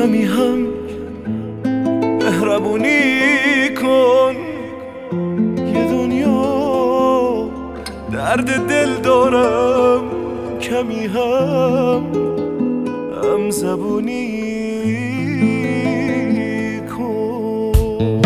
کمی هم مهربونی کن. یه دنیا درد دل دارم، کمی هم زبونی کن.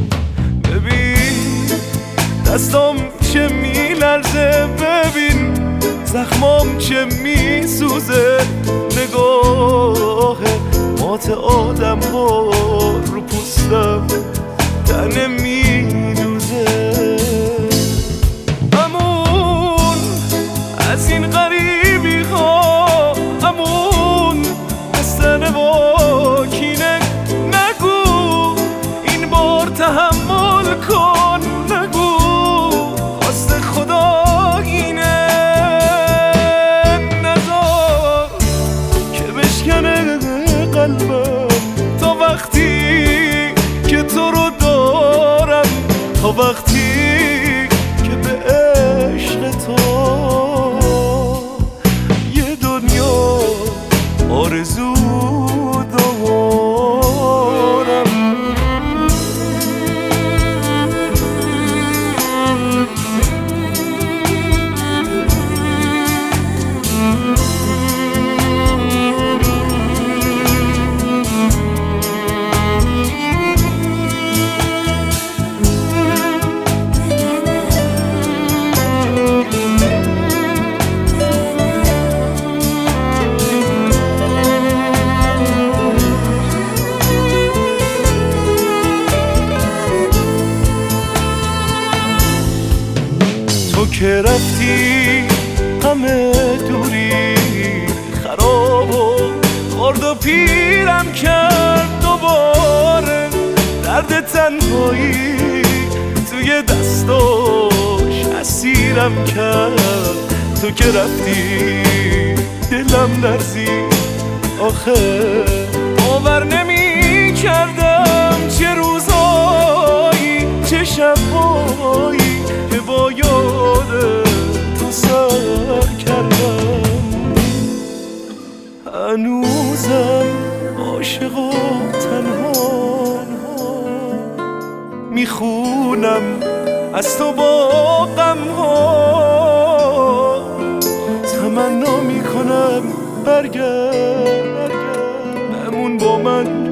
ببین دستام چه میلرزه، ببین زخمام چه میسوزه. نگاه مات آدم ها رو پوستم تنه میدوزه. امون از این غریبی ها، امون از تنه با کینه نگو. این بار تحمل کن، نگو خواست خدا اینه. نذار که بشکنه قلبم تا وقتی که تو رو دارم، تا وقتی که به عشق تو یه دنیا آرزو دارم. تو که رفتی همه دوری خراب و خورد و پیرم کرد دوباره. درد تنهایی توی دستاش اسیرم کرد. تو که رفتی دلم لرزید آخه، باور نمی کردم چه روزایی چه شبایی که با یاد تو سر کردم. هنوزم عاشق و تنها میخونم از تو با غم ها. تمنا میکنم برگرد بمون با من